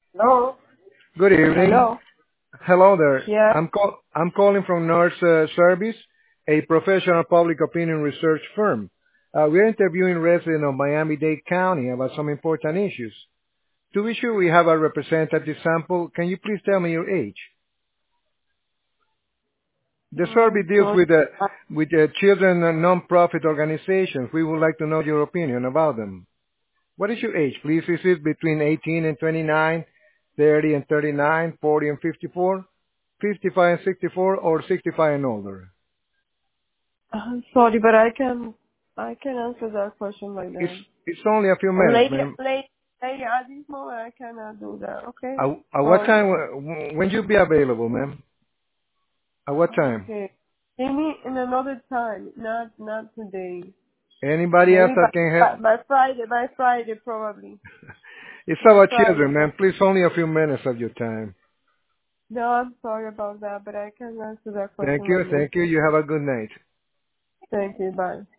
Hello? Good evening. Hello? Hello there. Yeah. I'm calling from Nurse Service, a professional public opinion research firm. We're interviewing residents of Miami-Dade County about some important issues. To be sure we have a representative sample, can you please tell me your age? The survey deals Sorry. with children and non-profit organizations. We would like to know your opinion about them. What is your age, please? Is it between 18 and 29, 30 and 39, 40 and 54, 55 and 64, or 65 and older? I'm sorry, but I can answer that question like It's that. it's only a few minutes, Later, ma'am. later, later, at this moment I cannot do that, okay? At what Sorry. time, when you be available, ma'am? At what time? Okay. Maybe in another time, not today. Anybody else Maybe that can help? by Friday probably. It's By about Friday. children, ma'am. Please, only a few minutes of your time. No, I'm sorry about that, but I can't answer that Thank question you, right now. thank you. You have a good night. Thank you, bye.